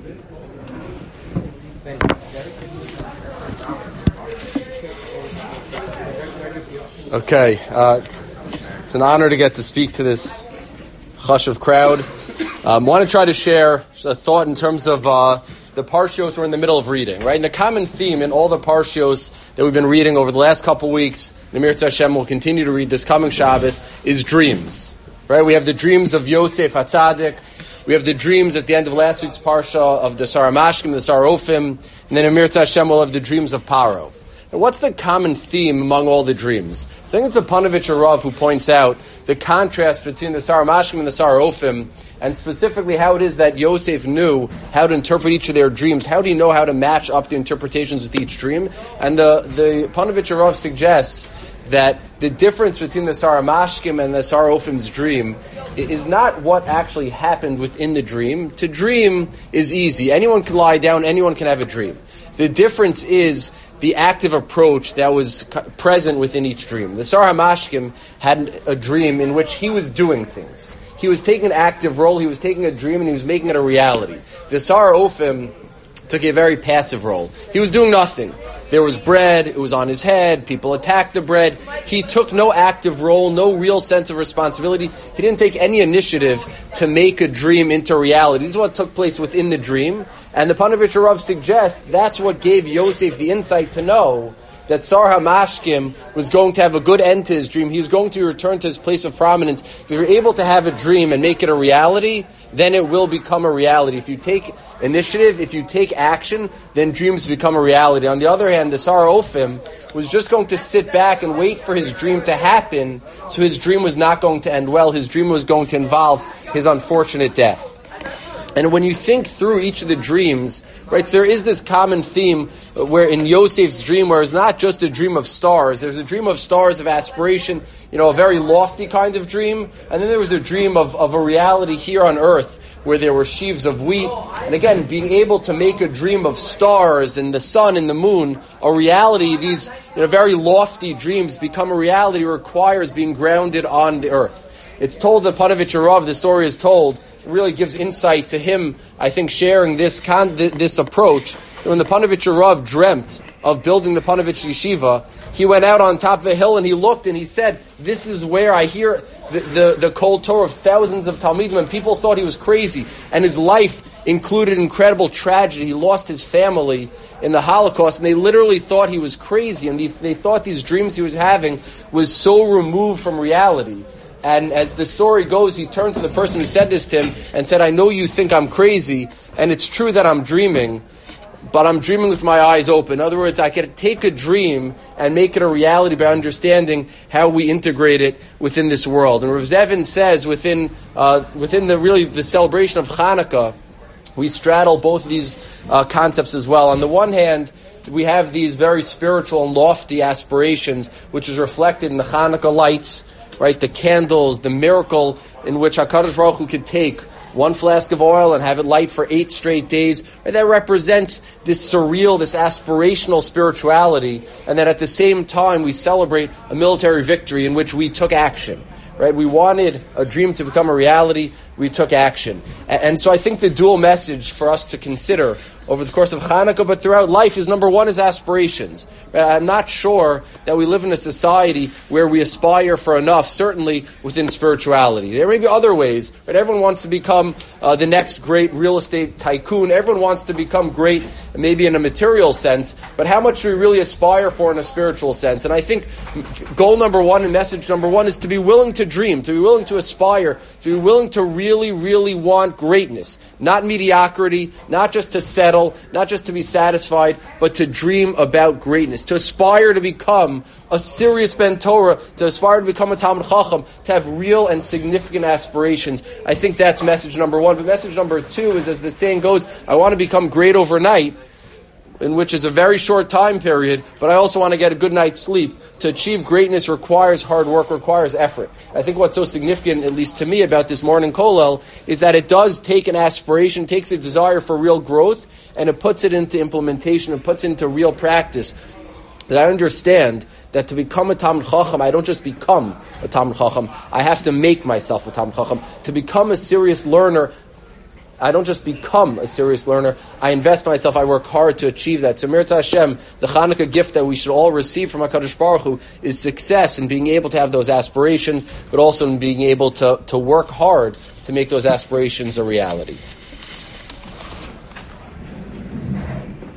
Okay, it's an honor to get to speak to this chashuv crowd. I want to try to share a thought in terms of the parshios we're in the middle of reading, right? And the common theme in all the parshios that we've been reading over the last couple weeks, Namir Hashem will continue to read this coming Shabbos, is dreams, right? We have the dreams of Yosef HaTzadik. We have the dreams at the end of last week's parsha of the Sar HaMashkim, the Sar Ophim, and then Namir Hashem will have the dreams of Paro. And what's the common theme among all the dreams? So I think it's the Panovich Arav who points out the contrast between the Sar HaMashkim and the Sar Ophim, and specifically how it is that Yosef knew how to interpret each of their dreams. How do you know how to match up the interpretations with each dream? And the Panovich Arav suggests that the difference between the Sar HaMashkim and the Sar Ophim's dream is not what actually happened within the dream. To dream is easy. Anyone can lie down, anyone can have a dream. The difference is the active approach that was present within each dream. The Sar HaMashkim had a dream in which he was doing things. He was taking an active role, he was taking a dream, and he was making it a reality. The Sar Ophim took a very passive role. He was doing nothing. There was bread, it was on his head, people attacked the bread. He took no active role, no real sense of responsibility. He didn't take any initiative to make a dream into reality. This is what took place within the dream. And the Panovich Arav suggests that's what gave Yosef the insight to know that Sar HaMashkim was going to have a good end to his dream. He was going to return to his place of prominence. If you're able to have a dream and make it a reality, then it will become a reality. If you take initiative, if you take action, then dreams become a reality. On the other hand, the Sar Ophim was just going to sit back and wait for his dream to happen, so his dream was not going to end well. His dream was going to involve his unfortunate death. And when you think through each of the dreams, right, there is this common theme where in Yosef's dream, where it's not just a dream of stars, there's a dream of stars of aspiration, a very lofty kind of dream, and then there was a dream of a reality here on earth where there were sheaves of wheat. And again, being able to make a dream of stars and the sun and the moon a reality, these very lofty dreams become a reality, requires being grounded on the earth. It's told that Panovich Arav, the story is told, really gives insight to him, I think, sharing this approach. When the Panovich Arav dreamt of building the Panovich Yeshiva, he went out on top of a hill and he looked and he said, this is where I hear the Kol Torah of thousands of Talmidim, and people thought he was crazy. And his life included incredible tragedy. He lost his family in the Holocaust, and they literally thought he was crazy, and they thought these dreams he was having was so removed from reality. And as the story goes, he turned to the person who said this to him and said, I know you think I'm crazy, and it's true that I'm dreaming, but I'm dreaming with my eyes open. In other words, I could take a dream and make it a reality by understanding how we integrate it within this world. And Rav Zevin says within the celebration of Hanukkah, we straddle both of these concepts as well. On the one hand, we have these very spiritual and lofty aspirations, which is reflected in the Hanukkah lights, right, the candles, the miracle in which HaKadosh Baruch Hu could take one flask of oil and have it light for 8 straight days. Right, that represents this surreal, this aspirational spirituality, and that at the same time we celebrate a military victory in which we took action. Right, we wanted a dream to become a reality, we took action. And so I think the dual message for us to consider over the course of Hanukkah, but throughout life, is number one is aspirations. Right? I'm not sure that we live in a society where we aspire for enough, certainly within spirituality. There may be other ways, but everyone wants to become the next great real estate tycoon. Everyone wants to become great, maybe in a material sense, but how much do we really aspire for in a spiritual sense? And I think goal number one and message number one is to be willing to dream, to be willing to aspire, to be willing to really, really want greatness. Not mediocrity, not just to settle, not just to be satisfied, but to dream about greatness, to aspire to become a serious Ben Torah, to aspire to become a Talmid Chacham, to have real and significant aspirations. I think that's message number one. But message number two is, as the saying goes, I want to become great overnight, in which is a very short time period, but I also want to get a good night's sleep. To achieve greatness requires hard work, requires effort. I think what's so significant, at least to me, about this morning kollel is that it does take an aspiration, takes a desire for real growth, and it puts it into implementation, it puts it into real practice. That I understand that to become a Talmid Chacham, I don't just become a Talmid Chacham, I have to make myself a Talmid Chacham. To become a serious learner, I don't just become a serious learner. I invest myself. I work hard to achieve that. So Mirza Hashem, the Hanukkah gift that we should all receive from HaKadosh Baruch Hu is success in being able to have those aspirations, but also in being able to work hard to make those aspirations a reality.